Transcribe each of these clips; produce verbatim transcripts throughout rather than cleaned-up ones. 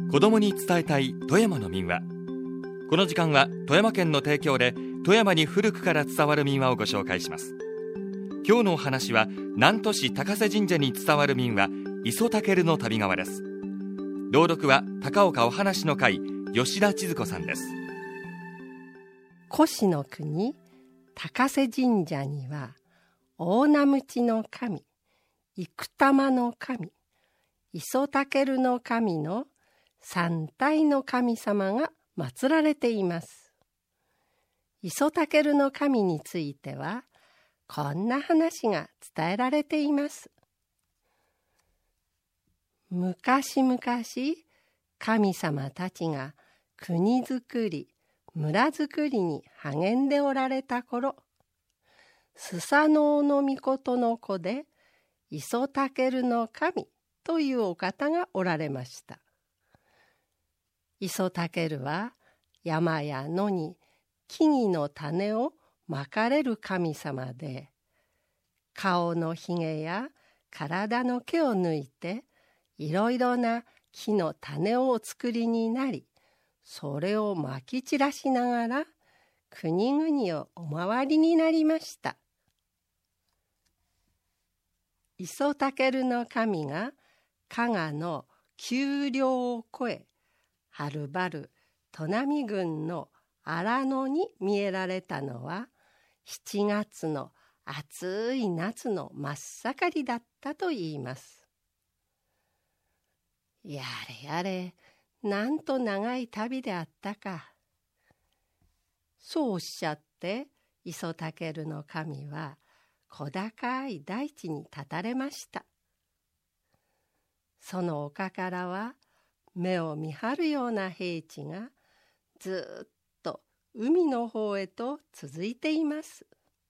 子どもに伝えたい富山の民話。この時間は富山県の提供で富山に古くから伝わる民話をご紹介します。今日のお話は南砺市高瀬神社に伝わる民話、磯武の旅川です。朗読は高岡お話の会、吉田千鶴子さんです。 越の国高瀬神社には、大名鞭の神、生玉の神、磯武の神の三体の神様が祀られています。磯武の神については、こんな話が伝えられています。昔々、神様たちが国づくり、村づくりに励んでおられた頃、スサノオノミコトの子で磯武の神というお方がおられました。磯武は山や野に木々の種をまかれる神様で、顔のひげや体の毛を抜いていろいろな木の種をお作りになり、それをまき散らしながら国々をお回りになりました。磯武の神が加賀の丘陵を越え、はるばる砺波郡の荒野に見えられたのは、しちがつの暑い夏の真っ盛りだったといいます。やれやれ、なんと長い旅であったか。そうおっしゃって、磯武の神は小高い大地に立たれました。その丘からは、目を見張るような平地がずっと海の方へと続いています。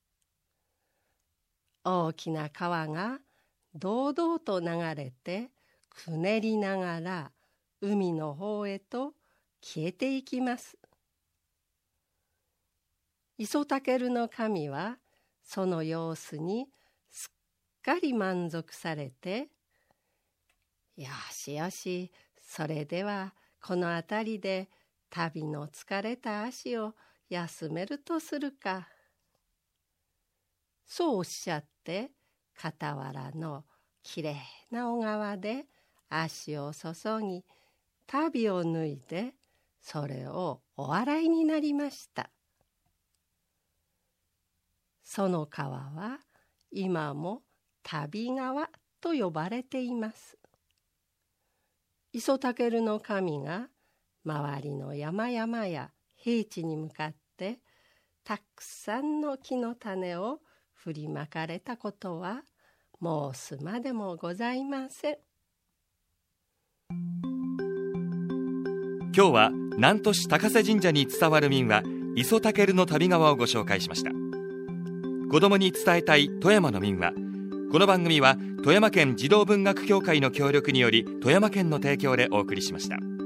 大きな川が堂々と流れて、くねりながら海の方へと消えていきます。磯武の神はその様子にすっかり満足されて、よしよし、それではこの辺りで旅の疲れた足を休めるとするか。そうおっしゃって、傍らのきれいな小川で足を注ぎ、足袋を脱いで、それをお洗いになりました。その川は今も旅川と呼ばれています。磯武の神が周りの山々や平地に向かってたくさんの木の種を振りまかれたことは申すまでもございません。 今日は南砺市高瀬神社に伝わる民話、磯武の旅川をご紹介しました。子どもに伝えたい富山の民話。この番組は富山県児童文学協会の協力により、富山県の提供でお送りしました。